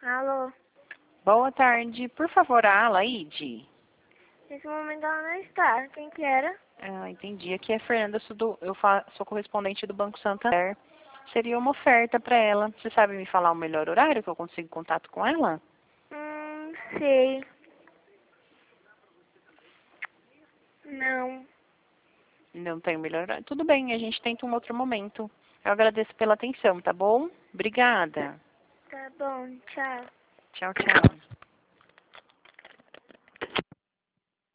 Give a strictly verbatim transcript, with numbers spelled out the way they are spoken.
Alô? Boa tarde. Por favor, a Alaide. Nesse momento ela não está. Quem que era? Ah, entendi. Aqui é a Fernanda, sou, do, eu fa, sou correspondente do Banco Santander. Seria uma oferta para ela. Você sabe me falar o melhor horário que eu consigo contato com ela? Hum, sei. Não. Não tem o melhor horário. Tudo bem, a gente tenta um outro momento. Eu agradeço pela atenção, tá bom? Obrigada. Tá bom, tchau. Tchau, tchau.